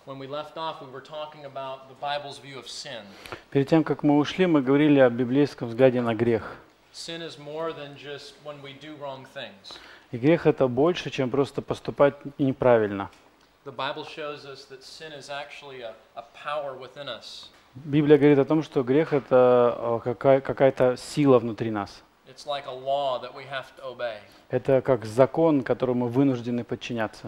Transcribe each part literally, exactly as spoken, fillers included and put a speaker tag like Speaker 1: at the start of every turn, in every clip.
Speaker 1: Перед тем, как мы ушли, мы говорили о библейском взгляде на грех. И грех — это больше, чем просто поступать неправильно. Библия говорит о том, что грех — это какая-то сила внутри нас. Это как закон, которому мы вынуждены подчиняться.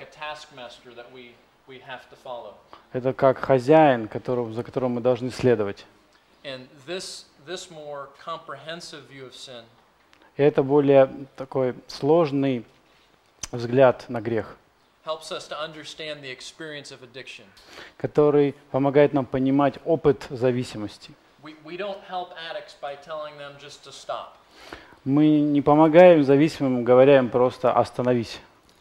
Speaker 1: Это как хозяин, которого, за которым мы должны следовать. И это более такой сложный взгляд на грех, который помогает нам понимать опыт зависимости. Мы не помогаем зависимым, говоря им просто «остановись».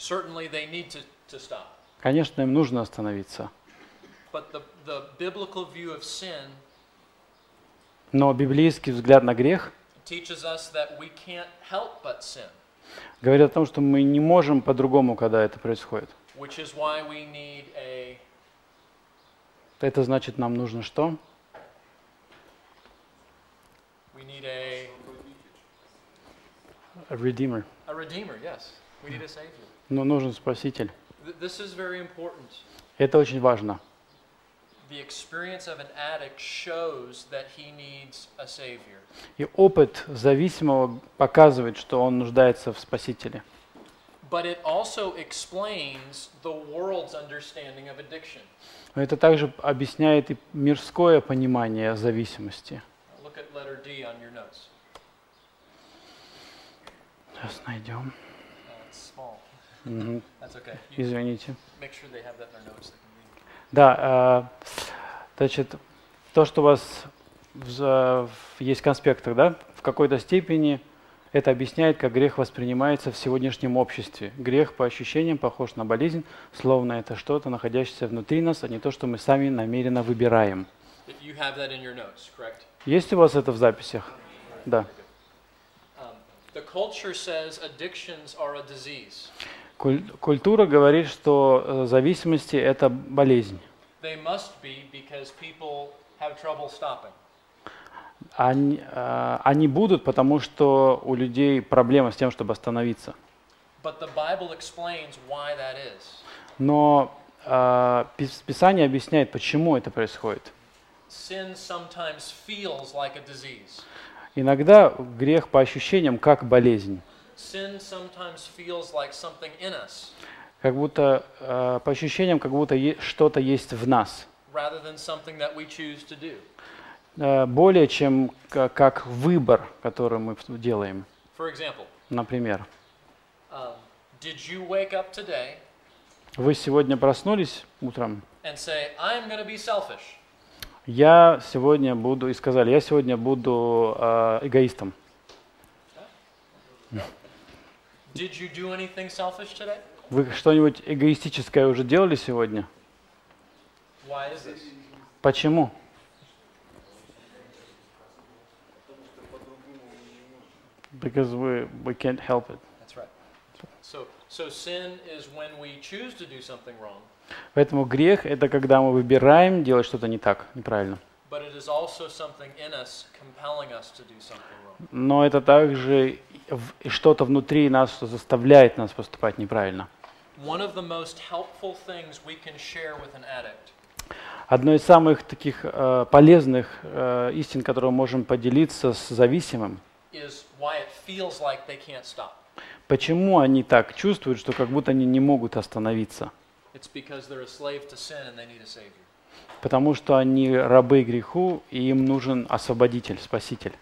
Speaker 1: Конечно, им нужно остановиться. Но библейский взгляд на грех говорит о том, что мы не можем по-другому, когда это происходит. Это значит, нам нужно что? A redeemer.
Speaker 2: A redeemer, yes. We need a savior.
Speaker 1: Но нужен спаситель.
Speaker 2: This is very important.
Speaker 1: Это очень важно.
Speaker 2: The experience of an addict shows that he needs a savior.
Speaker 1: И опыт зависимого показывает, что он нуждается в спасителе.
Speaker 2: But it also explains the world's understanding of addiction.
Speaker 1: Но это также объясняет и мирское понимание зависимости.
Speaker 2: Look at letter D on your notes.
Speaker 1: Сейчас найдем.
Speaker 2: Uh, it's small.
Speaker 1: Mm-hmm.
Speaker 2: That's okay.
Speaker 1: Извините.
Speaker 2: Make sure they have that in their notes. They can read.
Speaker 1: Да, э, значит, то, что у вас в, в, есть в конспектах, да, в какой-то степени это объясняет, как грех воспринимается в сегодняшнем обществе. Грех по ощущениям похож на болезнь, словно это что-то, находящееся внутри нас, а не то, что мы сами намеренно выбираем.
Speaker 2: You have that in your notes, correct?
Speaker 1: Есть у вас это в записях? Да.
Speaker 2: The culture says addictions are a disease.
Speaker 1: Культура говорит, что зависимости — это болезнь.
Speaker 2: They must be because people have trouble stopping.
Speaker 1: Они, они будут, потому что у людей проблема с тем, чтобы остановиться.
Speaker 2: But the Bible explains why that is.
Speaker 1: Но э, Писание объясняет, почему это происходит.
Speaker 2: Sin sometimes feels like a disease.
Speaker 1: Иногда грех по ощущениям как болезнь.
Speaker 2: Sin sometimes feels like something in us.
Speaker 1: Как будто э, по ощущениям, как будто е- что-то есть в нас.
Speaker 2: Rather than something that we choose to do.
Speaker 1: Э, более чем как, как выбор, который мы делаем.
Speaker 2: For example,
Speaker 1: например,
Speaker 2: um, did you wake up today
Speaker 1: вы сегодня проснулись утром
Speaker 2: and say, I'm going to be selfish?
Speaker 1: Я сегодня буду, и сказали, я сегодня буду э, эгоистом.
Speaker 2: Did you do anything selfish today?
Speaker 1: Вы что-нибудь эгоистическое уже делали сегодня?
Speaker 2: Why is this?
Speaker 1: Почему? Because we, we can't help it.
Speaker 2: That's right. So, so sin is when we choose to do something wrong.
Speaker 1: Поэтому грех — это когда мы выбираем делать что-то не так, неправильно. Но это также что-то внутри нас, что заставляет нас поступать неправильно. Одно из самых таких э, полезных э, истин, которые мы можем поделиться с зависимым, почему они так чувствуют, что как будто они не могут остановиться. Потому что они рабы греху, и им нужен освободитель, спаситель.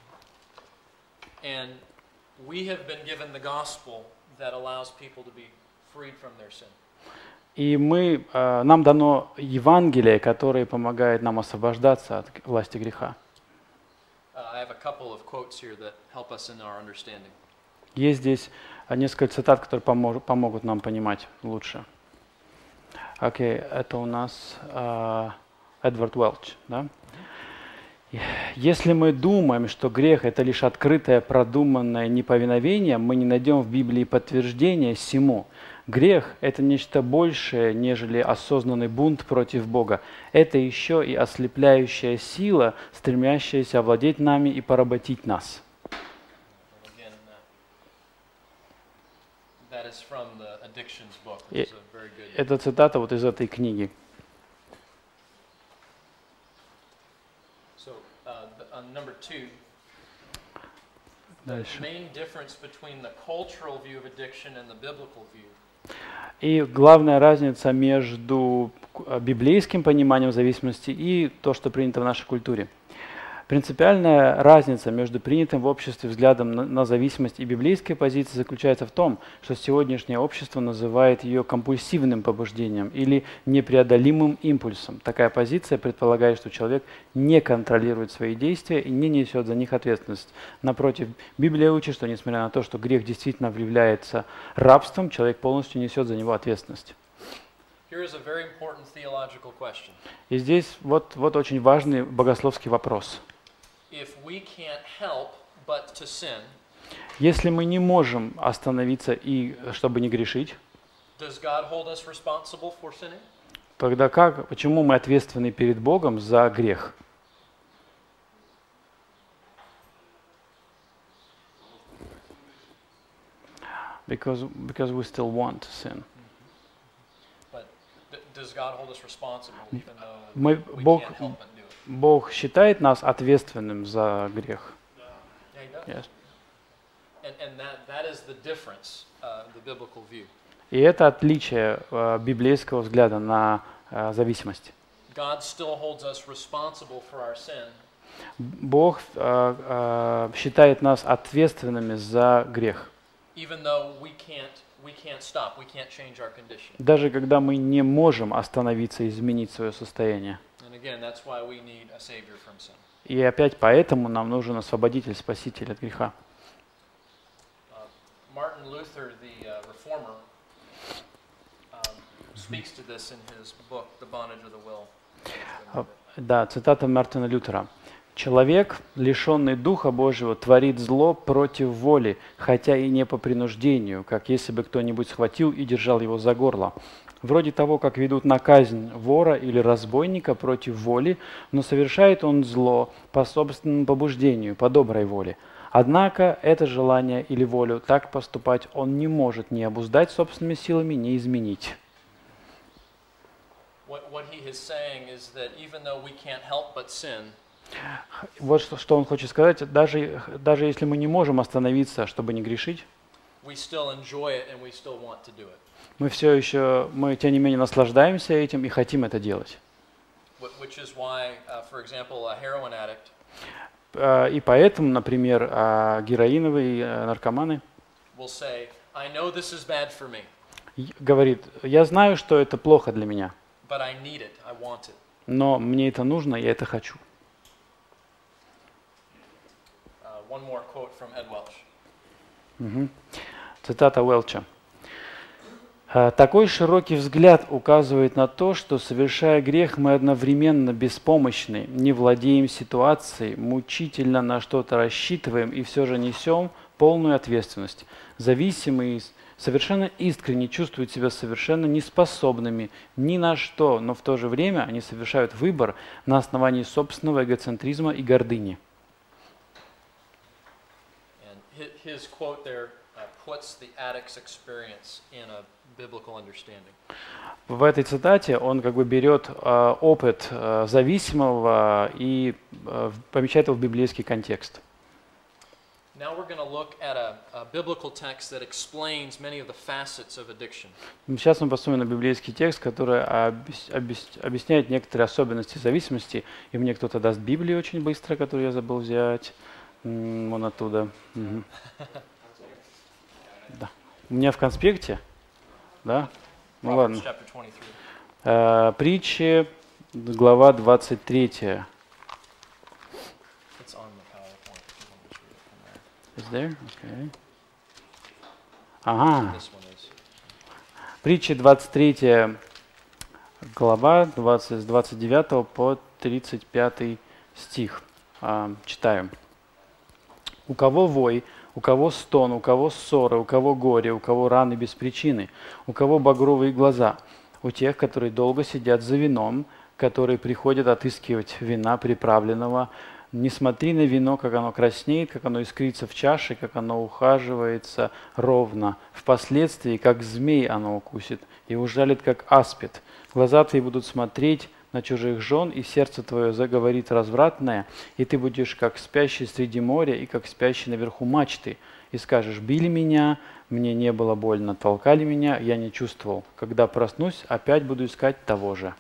Speaker 1: И мы, э, нам дано Евангелие, которое помогает нам освобождаться от власти греха. Есть здесь несколько цитат, которые помож, помогут нам понимать лучше. Окей, okay, это у нас uh, Эдвард Уэлч, да? Если мы думаем, что грех — это лишь открытое, продуманное неповиновение, мы не найдем в Библии подтверждения сему. Грех – это нечто большее, нежели осознанный бунт против Бога. Это еще и ослепляющая сила, стремящаяся овладеть нами и поработить нас.
Speaker 2: Again, uh, that is from the Addictions book,
Speaker 1: И
Speaker 2: which is a very good.
Speaker 1: это цитата вот из этой книги.
Speaker 2: So, uh, the- on number two, the
Speaker 1: Дальше.
Speaker 2: main difference between the cultural view of addiction and the biblical view
Speaker 1: И главная разница между э, библейским пониманием зависимости и то, что принято в нашей культуре. Принципиальная разница между принятым в обществе взглядом на, на зависимость и библейской позицией заключается в том, что сегодняшнее общество называет ее компульсивным побуждением или непреодолимым импульсом. Такая позиция предполагает, что человек не контролирует свои действия и не несет за них ответственность. Напротив, Библия учит, что несмотря на то, что грех действительно является рабством, человек полностью несет за него ответственность.
Speaker 2: Here is a very important theological question.
Speaker 1: И здесь вот, вот очень важный богословский вопрос.
Speaker 2: If we can't help but to sin,
Speaker 1: Если мы не можем остановиться, и чтобы не грешить,
Speaker 2: does God hold us responsible for sinning?
Speaker 1: тогда как, почему мы ответственны перед Богом за грех? Because, because we still want to sin.
Speaker 2: But d- does God hold us responsible even though
Speaker 1: Мы,
Speaker 2: we
Speaker 1: Бог,
Speaker 2: can't help but do it?
Speaker 1: Бог считает нас ответственным за грех.
Speaker 2: Yeah, he does.
Speaker 1: Yes.
Speaker 2: And, and that, that is the difference, uh, the biblical view.
Speaker 1: И это отличие э, библейского взгляда на э, зависимость.
Speaker 2: God still holds us responsible for our sin,
Speaker 1: Бог э, э, считает нас ответственными за грех.
Speaker 2: even though we can't, we can't stop, we can't change our condition.
Speaker 1: Даже когда мы не можем остановиться и изменить свое состояние.
Speaker 2: And again, that's why we need a Savior from sin.
Speaker 1: И опять поэтому нам нужен освободитель, спаситель от греха.
Speaker 2: Uh, Martin Luther, the uh, reformer, um, speaks to this in his book, The Bondage of the Will.
Speaker 1: А, Да, цитата Мартина Лютера. «Человек, лишенный Духа Божьего, творит зло против воли, хотя и не по принуждению, как если бы кто-нибудь схватил и держал его за горло. Вроде того, как ведут на казнь вора или разбойника против воли, но совершает он зло по собственному побуждению, по доброй воле. Однако это желание или волю так поступать он не может ни обуздать собственными силами, ни изменить».
Speaker 2: What, what he is saying is that even though we can't help but sin,
Speaker 1: Вот что, что он хочет сказать. Даже, даже если мы не можем остановиться, чтобы не грешить,
Speaker 2: we still enjoy it and we still want to do it.
Speaker 1: мы все еще, мы тем не менее наслаждаемся этим и хотим это делать.
Speaker 2: Wh- Which is why, uh, for example, a heroin addict
Speaker 1: А, И поэтому, например, а, героиновые э, наркоманы
Speaker 2: will say, I know this is bad for me,
Speaker 1: и- говорит, я знаю, что это плохо для меня,
Speaker 2: but I need it, I want it.
Speaker 1: но мне это нужно, я это хочу.
Speaker 2: Uh, one more quote from Ed Welch.
Speaker 1: Мгм. Цитата Уэлча. «А, Такой широкий взгляд указывает на то, что, совершая грех, мы одновременно беспомощны, не владеем ситуацией, мучительно на что-то рассчитываем и все же несем полную ответственность. Зависимые совершенно искренне чувствуют себя совершенно неспособными ни на что, но в то же время они совершают выбор на основании собственного эгоцентризма и гордыни».
Speaker 2: And hi- his quote there uh, puts the addict's experience in a biblical understanding.
Speaker 1: В этой цитате он как бы берет э, опыт э, зависимого и э, в- помещает его в библейский контекст.
Speaker 2: Now we're going to look at a, a biblical text that explains many of the facets of addiction.
Speaker 1: Сейчас мы посмотрим на библейский текст, который объяс- объяс- объясняет некоторые особенности зависимости. И мне кто-то даст Библию очень быстро, которую я забыл взять. М, Вон оттуда. Мгм. Да. У меня в конспекте. Да? Ну
Speaker 2: Proverbs
Speaker 1: ладно.
Speaker 2: chapter twenty-three.
Speaker 1: Э, Притчи, глава двадцать третья.
Speaker 2: It's on the PowerPoint. We'll just read it from there.
Speaker 1: Is there? Okay. Ага.
Speaker 2: This one is.
Speaker 1: Притчи двадцать третья глава, двадцать, с двадцать девятого по тридцать пятый стих. А, читаем. «У кого вой, У кого стон, у кого ссоры, у кого горе, у кого раны без причины, у кого багровые глаза, у тех, которые долго сидят за вином, которые приходят отыскивать вина приправленного. Не смотри на вино, как оно краснеет, как оно искрится в чаше, как оно ухаживается ровно. Впоследствии, как змей оно укусит и ужалит, как аспид. Глаза твои будут смотреть на чужих жен, и сердце твое заговорит развратное, и ты будешь как спящий среди моря и как спящий наверху мачты. И скажешь: били меня, мне не было больно, толкали меня, я не чувствовал. Когда проснусь, опять буду искать того же.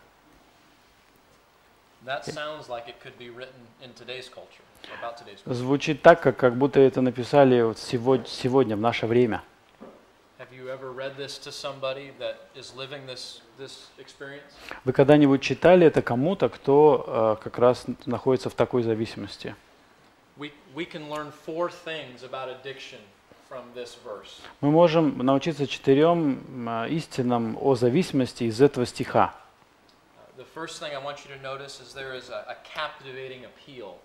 Speaker 2: That sounds like it could be written in today's culture, or about today's culture.
Speaker 1: Звучит так, как, как будто это написали вот сегодня, сегодня, в наше время.
Speaker 2: Have you ever read this to somebody that is living this, this experience?
Speaker 1: Вы когда-нибудь читали это кому-то, кто э, как раз находится в такой зависимости?
Speaker 2: We, we can learn four things about addiction from this verse.
Speaker 1: Мы можем научиться четырем э, истинам о зависимости из этого стиха.
Speaker 2: Uh, the first thing I want you to notice is there is a, a captivating appeal.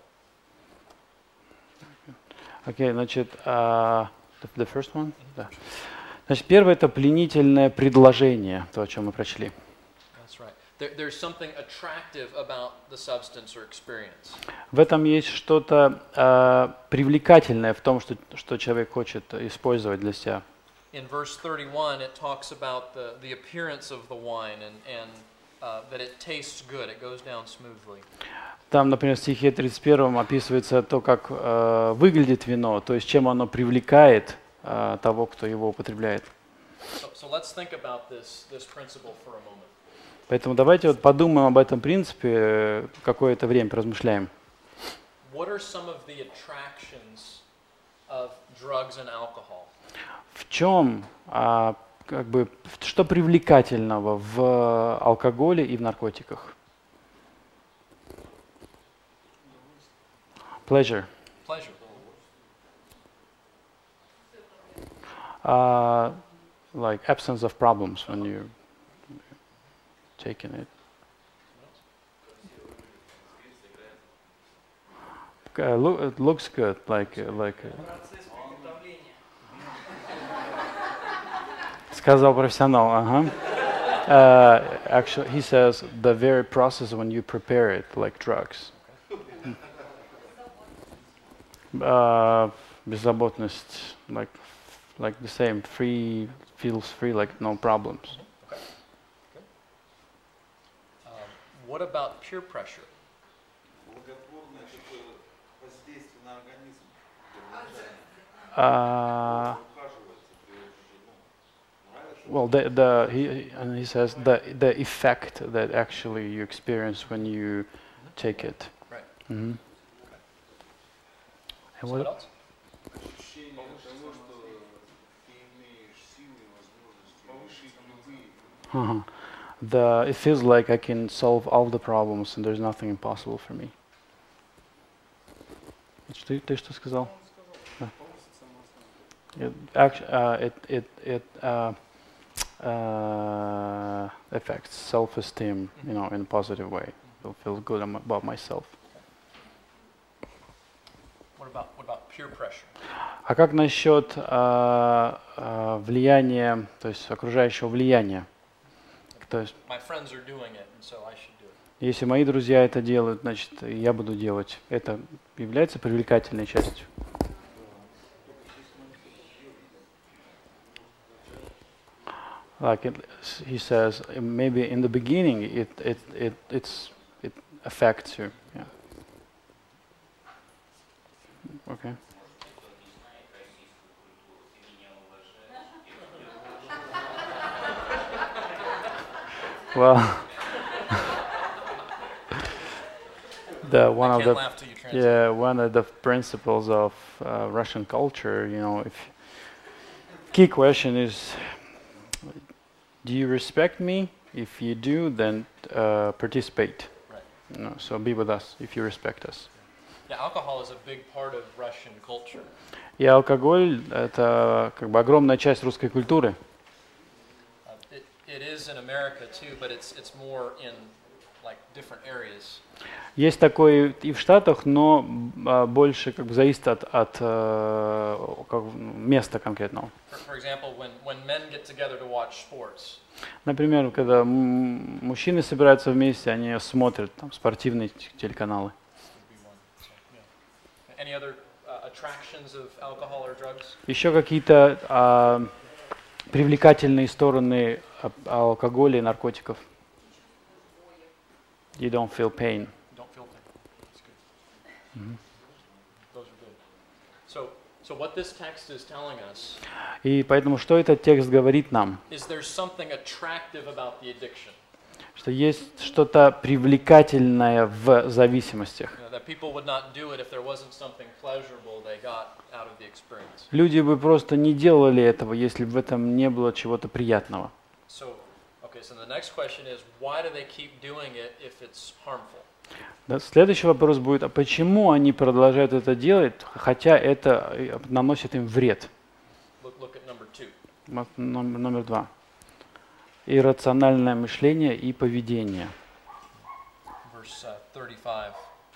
Speaker 1: Окей, okay, значит, uh, the, the first one? Да. Значит, первое — это пленительное предложение, то, о чем мы прочли.
Speaker 2: That's right. There, there's something attractive about the substance or experience.
Speaker 1: В этом есть что-то uh, привлекательное в том, что, что человек хочет использовать для себя.
Speaker 2: In verse thirty-one, it talks about the, the appearance of the wine and, and uh, that it tastes good, it goes down smoothly.
Speaker 1: Там, например, в стихе тридцать первом описывается то, как uh, выглядит вино, то есть чем оно привлекает uh, того, кто его употребляет.
Speaker 2: So, so let's think about this, this principle for a moment.
Speaker 1: Поэтому давайте вот подумаем об этом принципе какое-то время, поразмышляем.
Speaker 2: What are some of the attractions of drugs and alcohol?
Speaker 1: В чем, а, как бы, что привлекательного в алкоголе и в наркотиках? Pleasure.
Speaker 2: Pleasure.
Speaker 1: Uh, like absence of problems when you're taking it. Uh, look, it looks good, like uh, like. Uh, сказал профессионал, ага. Uh, actually, he says the very process when you prepare it, like drugs. Uh, беззаботность, like like the same, free, feels free, like no problems.
Speaker 2: Okay. Good. Um, what about peer pressure?
Speaker 1: Uh, well, the the he and he says the the effect that actually you experience when you take it.
Speaker 2: Right.
Speaker 1: Mm-hmm.
Speaker 2: So what else?
Speaker 1: Uh-huh. The it feels like I can solve all the problems and there's nothing impossible for me. Ты ты что сказал? It actually uh, it it it uh, uh, affects self-esteem, you know, in a positive way. I'll feel good am- about myself.
Speaker 2: What about what about peer pressure?
Speaker 1: А как насчет uh, uh, влияния, то есть окружающего влияния? То есть,
Speaker 2: My friends are doing it, and so I should do it.
Speaker 1: если мои друзья это делают, значит, и я буду делать. Это является привлекательной частью. Like it, he says, maybe in the beginning it it it it's it affects you. Yeah. Okay. Well, the one
Speaker 2: I
Speaker 1: of
Speaker 2: can't
Speaker 1: the
Speaker 2: laugh till you translate.
Speaker 1: yeah one of the principles of uh, Russian culture, you know, if key question is, do you respect me? If you do, then uh, participate.
Speaker 2: Right.
Speaker 1: You know, so be with us if you respect us.
Speaker 2: Yeah, alcohol is a big part of Russian culture.
Speaker 1: И алкоголь — это как бы огромная часть русской культуры.
Speaker 2: Uh, it, it is in America too, but it's it's more in like different areas.
Speaker 1: Есть такое и в Штатах, но а, больше как бы зависит от, от э, как, места конкретного.
Speaker 2: For, for example, when, when men get together to watch sports,
Speaker 1: Например, когда м- мужчины собираются вместе, они смотрят там спортивные т- телеканалы.
Speaker 2: would be one. So, yeah. Any other uh, attractions of alcohol or drugs?
Speaker 1: Еще какие-то а, привлекательные стороны а- алкоголя и наркотиков. You don't feel pain.
Speaker 2: Don't feel pain. That's good. Those are good. So, so what this text is telling us
Speaker 1: И поэтому что этот текст говорит нам?
Speaker 2: is there's something attractive about the addiction.
Speaker 1: Что есть что-то привлекательное в зависимостях.
Speaker 2: You know, that people would not do it if there wasn't something pleasurable they got out of the experience.
Speaker 1: Люди бы просто не делали этого, если бы в этом не было чего-то приятного.
Speaker 2: So, okay, so the next question is, why do they keep doing it if it's harmful?
Speaker 1: Да, следующий вопрос будет, а почему они продолжают это делать, хотя это э, наносит им вред?
Speaker 2: Look, look at number two.
Speaker 1: Вот Номер, номер два. Иррациональное мышление и поведение.
Speaker 2: Verse uh, thirty-five.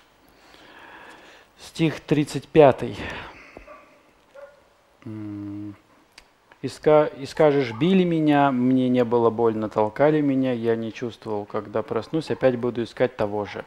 Speaker 1: Стих тридцать пятый. М, «И ска- и скажешь, били меня, мне не было больно, толкали меня, я не чувствовал, когда проснусь, опять буду искать того же».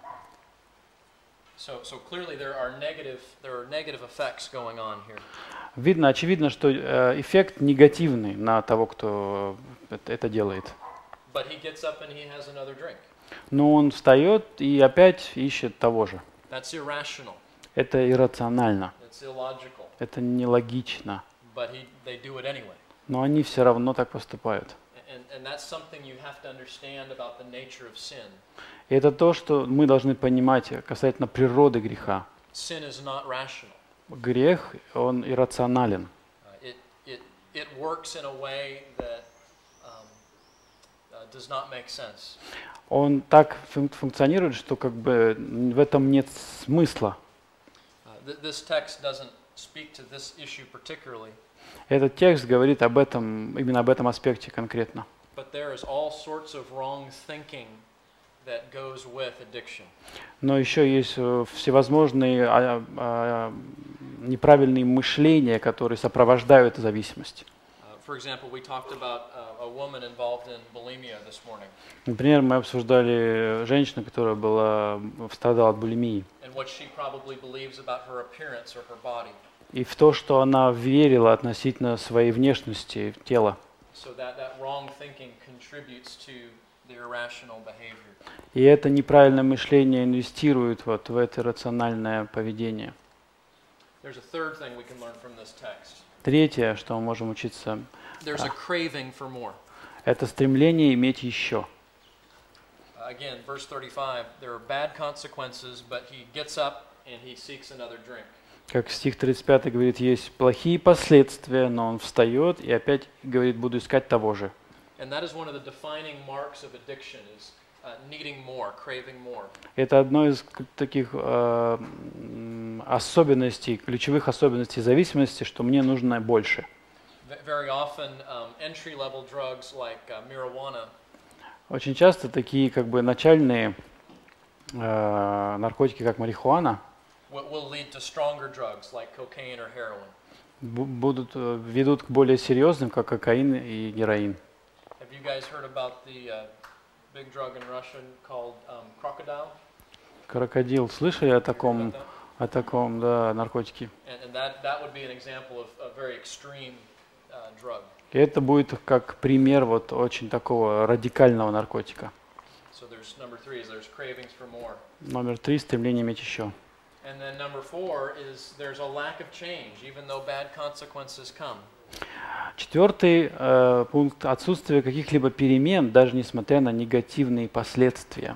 Speaker 2: So, so clearly there are negative, there are negative effects going on here.
Speaker 1: Видно, очевидно, что э, эффект негативный на того, кто э, это- это делает.
Speaker 2: But he gets up and he has another drink.
Speaker 1: Но он встает и опять ищет того же.
Speaker 2: That's irrational.
Speaker 1: Это иррационально,
Speaker 2: It's illogical.
Speaker 1: это нелогично.
Speaker 2: But he, they do it anyway.
Speaker 1: Но они все равно так поступают.
Speaker 2: And, and that's something you have to understand about the nature of sin.
Speaker 1: И это то, что мы должны понимать касательно природы греха.
Speaker 2: Sin is not rational.
Speaker 1: Грех, он иррационален.
Speaker 2: Uh, it, it, it works in a way that um, uh, does not make sense.
Speaker 1: Он так фун- функционирует, что как бы в этом нет смысла.
Speaker 2: Uh, th- this text doesn't speak to this issue particularly,
Speaker 1: Этот текст говорит об этом, именно об этом аспекте конкретно.
Speaker 2: but there is all sorts of wrong thinking that goes with addiction.
Speaker 1: Но еще есть э, всевозможные а, а, неправильные мышления, которые сопровождают зависимость.
Speaker 2: Uh, for example, we talked about uh, a woman involved in bulimia this morning,
Speaker 1: Например, мы обсуждали женщину, которая была, страдала от булимии.
Speaker 2: and what she probably believes about her appearance or her body.
Speaker 1: И в то, что она верила относительно своей внешности, тела.
Speaker 2: So that, that wrong thinking contributes to the irrational behavior.
Speaker 1: И это неправильное мышление инвестирует вот в это рациональное поведение.
Speaker 2: There's a third thing we can learn from this text.
Speaker 1: Третье, что мы можем учиться,
Speaker 2: There's a craving for more.
Speaker 1: это стремление иметь еще.
Speaker 2: Uh, again, verse thirty-five, there are bad consequences, but he gets up and he seeks another drink.
Speaker 1: Как стих тридцать пятый говорит, есть плохие последствия, но он встает и опять говорит, буду искать того же.
Speaker 2: And that is one of the defining marks of addiction is uh, needing more, craving more.
Speaker 1: Это одно из к- таких э, м, особенностей, ключевых особенностей зависимости, что мне нужно больше.
Speaker 2: V- very often, um, entry-level drugs like uh, marijuana
Speaker 1: Очень часто такие как бы начальные э, наркотики, как марихуана,
Speaker 2: will, will lead to stronger drugs like cocaine or heroin.
Speaker 1: бу- будут, э, ведут к более серьезным, как кокаин и героин.
Speaker 2: Have you guys heard about the uh, big drug in Russia called um, crocodile?
Speaker 1: Крокодил, слышали о
Speaker 2: Heard
Speaker 1: таком,
Speaker 2: about that?
Speaker 1: о таком, да, наркотике?
Speaker 2: And, and that, that would be an example of a very extreme uh, drug.
Speaker 1: И это будет как пример вот очень такого радикального наркотика.
Speaker 2: So there's number three is there's cravings for more.
Speaker 1: Номер три – стремление иметь еще.
Speaker 2: And then number four is there's a lack of change, even though bad consequences come.
Speaker 1: Четвертый э, пункт – отсутствие каких-либо перемен, даже несмотря на негативные последствия.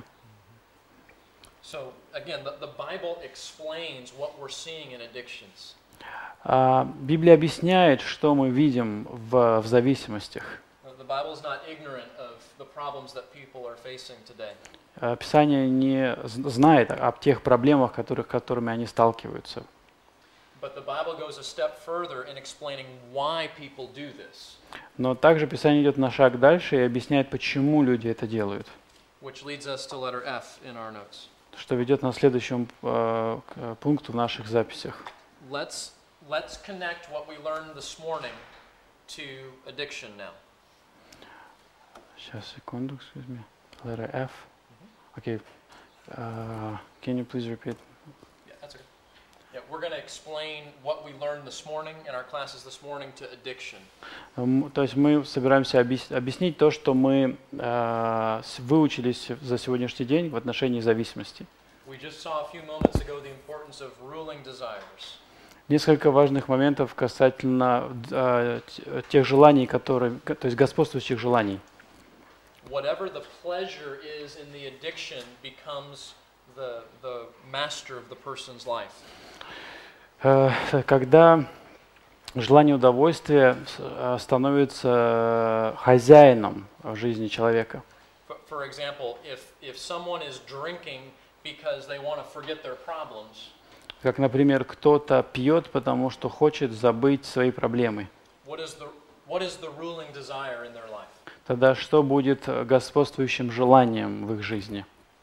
Speaker 2: So again, the, the Bible explains what we're seeing in addictions.
Speaker 1: А, Библия объясняет, что мы видим в, в зависимостях.
Speaker 2: The Bible is not ignorant of the problems that people are facing today.
Speaker 1: А, Писание не з- знает об тех проблемах, которых, которыми они сталкиваются.
Speaker 2: But the Bible goes a step further in explaining why people do this.
Speaker 1: Но также Писание идет на шаг дальше и объясняет, почему люди это делают.
Speaker 2: which leads us to letter F in our notes.
Speaker 1: Что ведет нас к следующему э, к пункту в наших записях.
Speaker 2: Let's let's connect what we learned this morning to addiction now.
Speaker 1: Сейчас, секунду, excuse me. Letter F. Okay. Uh, can you please repeat?
Speaker 2: Yeah, that's okay. Yeah, we're going to explain what we learned this morning in our classes this morning to addiction.
Speaker 1: Um, то есть мы собираемся объяс- объяснить то, что мы э, с- выучились за сегодняшний день в отношении зависимости.
Speaker 2: We just saw a few moments ago the importance of ruling desires.
Speaker 1: Несколько важных моментов касательно э, т- тех желаний, которые, г- то есть господствующих желаний.
Speaker 2: Whatever the pleasure is in the addiction becomes the the master of the person's life.
Speaker 1: Э, Когда желание удовольствия с- э, становится хозяином в жизни человека.
Speaker 2: For, for example, if if someone is drinking because they want to forget their problems,
Speaker 1: Как, например, кто-то пьет, потому что хочет забыть свои проблемы.
Speaker 2: what is the what is the ruling desire in their life?
Speaker 1: Тогда что будет э, господствующим желанием в их жизни?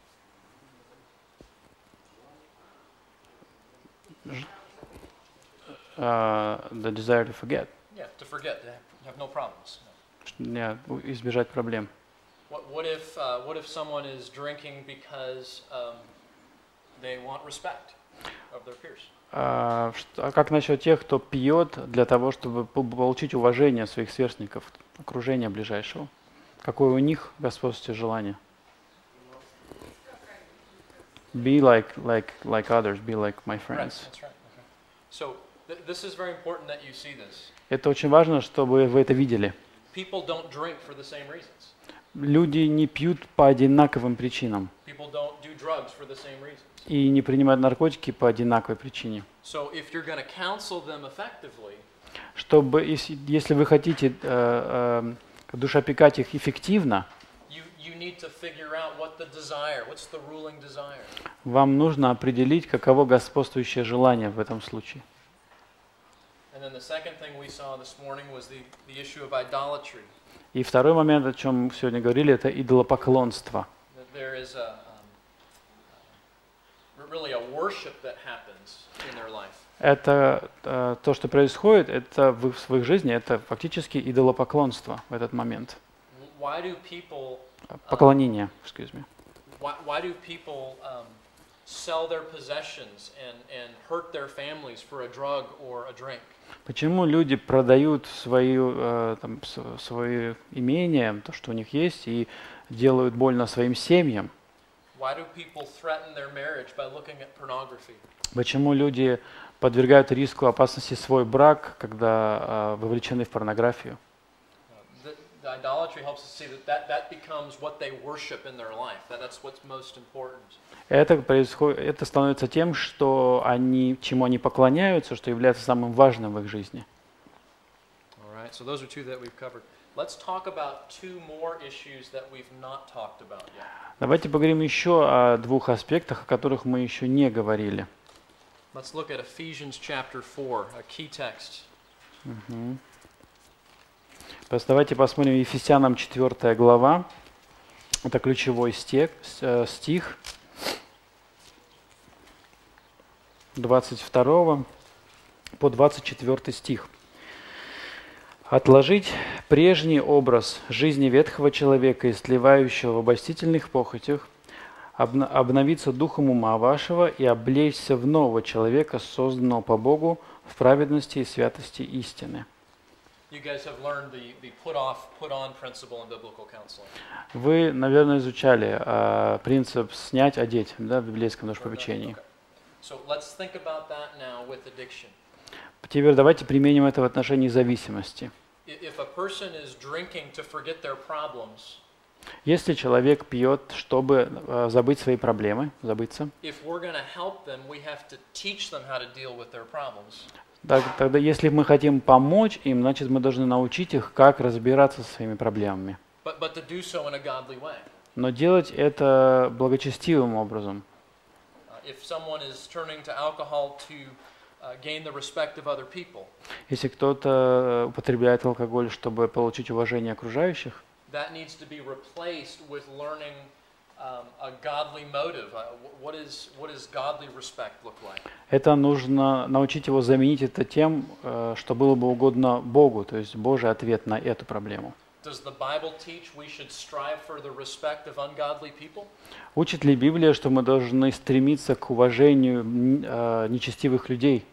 Speaker 1: Ж- э, The desire to forget.
Speaker 2: Yeah, to forget, to have no problems.
Speaker 1: Ш- не, у- избежать проблем.
Speaker 2: What what if uh, what if someone is drinking because um, they want respect of their peers?
Speaker 1: А ш- а как насчет тех, кто пьет для того, чтобы по- получить уважение своих сверстников, окружения ближайшего? Какое у них господствующее желание? Be like, like, like others, be like my
Speaker 2: Right,
Speaker 1: friends.
Speaker 2: that's right. Okay. So th- this is very important that you see this.
Speaker 1: Это очень важно, чтобы вы это видели.
Speaker 2: People don't drink for the same reasons.
Speaker 1: Люди не пьют по одинаковым причинам
Speaker 2: People don't do drugs for the same reasons.
Speaker 1: и не принимают наркотики по одинаковой причине.
Speaker 2: So if you're going to counsel them effectively,
Speaker 1: Чтобы, если, если вы хотите э, э, душеопекать их эффективно,
Speaker 2: you you need to figure out what the desire, what's the ruling desire.
Speaker 1: вам нужно определить, каково господствующее желание в этом случае.
Speaker 2: And then the second thing we saw this morning was the the issue of idolatry.
Speaker 1: И второй момент, о чем мы сегодня говорили, это идолопоклонство.
Speaker 2: That there is a um, really a worship that happens in their life.
Speaker 1: Это э, то, что происходит, это в, их- в их жизни, это фактически идолопоклонство в этот момент.
Speaker 2: Why do people
Speaker 1: Поклонение, excuse me.
Speaker 2: why, why do people um, sell their possessions and, and hurt their families for a drug or a drink?
Speaker 1: Почему люди продают свои, э, там, с- свои имения, то, что у них есть, и делают больно своим семьям?
Speaker 2: Why do people threaten their marriage by looking at pornography?
Speaker 1: Почему люди подвергают риску опасности свой брак, когда э, вовлечены в порнографию?
Speaker 2: Uh, the, the idolatry helps us see that, that that becomes what they worship in their life. That, that's what's most important.
Speaker 1: Это происходит, это становится тем, что они, чему они поклоняются, что является самым важным в их жизни.
Speaker 2: All right, so those are two that we've covered. Let's talk about two more issues that we've not talked about yet.
Speaker 1: Давайте поговорим еще о двух аспектах, о которых мы еще не говорили.
Speaker 2: Let's look at Ephesians chapter four, a key text.
Speaker 1: Мгм. Просто давайте посмотрим Ефесянам четвёртая глава. Это ключевой стих, э, стих двадцать второго по двадцать четвёртый стих. «Отложить прежний образ жизни ветхого человека, истлевающего в обольстительных похотях, обна- обновиться духом ума вашего и облечься в нового человека, созданного по Богу в праведности и святости истины».
Speaker 2: You guys have learned the, the put off, put on principle in biblical counseling.
Speaker 1: Вы, наверное, изучали э, принцип «снять, одеть», да, в библейском душепопечении.
Speaker 2: Okay. So let's think about that now with addiction.
Speaker 1: Теперь давайте применим это в отношении зависимости.
Speaker 2: I- If a person is drinking to forget their problems,
Speaker 1: Если человек пьет, чтобы э, забыть свои проблемы, забыться,
Speaker 2: if we're going to help them, we have to teach them how to deal with their problems.
Speaker 1: так- тогда если мы хотим помочь им, значит мы должны научить их, как разбираться со своими проблемами.
Speaker 2: But, but to do so in a godly way.
Speaker 1: Но делать это благочестивым образом.
Speaker 2: Uh, if someone is turning to alcohol to uh, gain the respect of other people,
Speaker 1: Если кто-то употребляет алкоголь, чтобы получить уважение окружающих,
Speaker 2: that needs to be replaced with learning um, a godly motive. Uh, wh- what is what does godly respect look like?
Speaker 1: Это нужно научить его заменить это тем, э, что было бы угодно Богу, то есть Божий ответ на эту проблему.
Speaker 2: Does the Bible teach we should strive for the respect of ungodly people?
Speaker 1: Учит ли Библия, что мы должны стремиться к уважению м, э, нечестивых людей?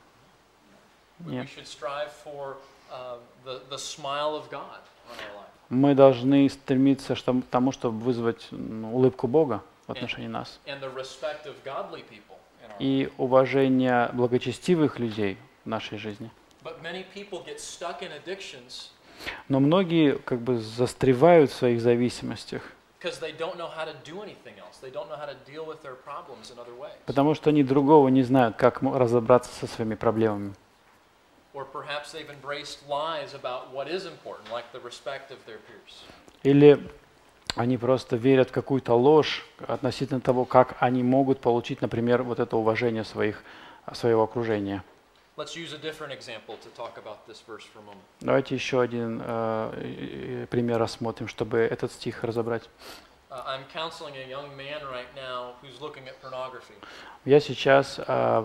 Speaker 2: We, we
Speaker 1: Нет.
Speaker 2: should strive for uh, the the smile of God on our life.
Speaker 1: Мы должны стремиться к тому, чтобы вызвать ну, улыбку Бога в отношении нас.
Speaker 2: And the respect of godly people in our life.
Speaker 1: И уважение благочестивых людей в нашей жизни.
Speaker 2: But many people get stuck in addictions
Speaker 1: Но многие как бы застревают в своих зависимостях,
Speaker 2: because they don't know how to do anything else. They don't know how to deal with their problems in other ways.
Speaker 1: потому что они другого не знают, как м- разобраться со своими проблемами.
Speaker 2: Or perhaps they've embraced lies about what is important, like the respect of their peers.
Speaker 1: Или они просто верят в какую-то ложь относительно того, как они могут получить, например, вот это уважение своих, своего окружения.
Speaker 2: Let's use a different example to talk about this verse for a moment.
Speaker 1: Давайте еще один э, э, пример рассмотрим, чтобы этот стих разобрать.
Speaker 2: Uh, I'm counseling a young man right now who's looking at pornography.
Speaker 1: Я сейчас э,